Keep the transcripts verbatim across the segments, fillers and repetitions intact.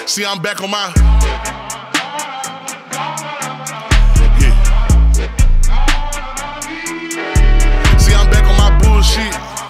See, I'm back on my. Yeah. See, I'm back on my bullshit.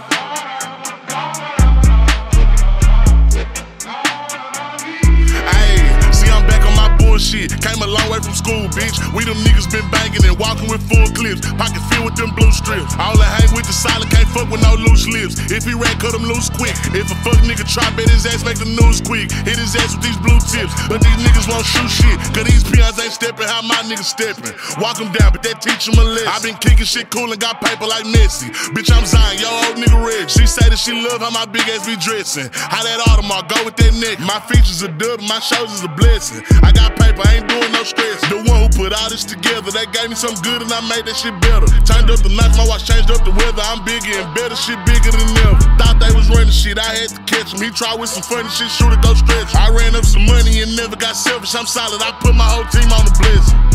Ayy, see, I'm back on my bullshit. Came a long way from school, bitch. We them niggas been banging and walking with full clips. Pocket filled with them blue strips. All I hang with the solid, can't fuck with no loose lips. If he ran, cut him loose quick. If a fuck nigga try, bet his ass make the news quick. Hit his ass with these blue tips. But these niggas won't shoot shit. Cause these peons ain't stepping how my niggas stepping. Walk them down, but that teach them a lesson. I been kicking shit cool and got paper like Messi. Bitch, I'm Zion, yo old nigga red. She say that she love how my big ass be dressing. How that Audemars go with that neck. My features are dub, my shoulders a blessing. I got paper, I ain't doing no stress. The one who put all this together, they gave me some good and I made that shit better. Turned up the nights, my watch changed up the weather. I'm bigger and better, shit bigger than ever. Thought they was running shit, I had to catch him. He tried with some funny shit, shoot it, go stretch. I ran up some money and never got selfish. I'm solid, I put my whole team on the blessing.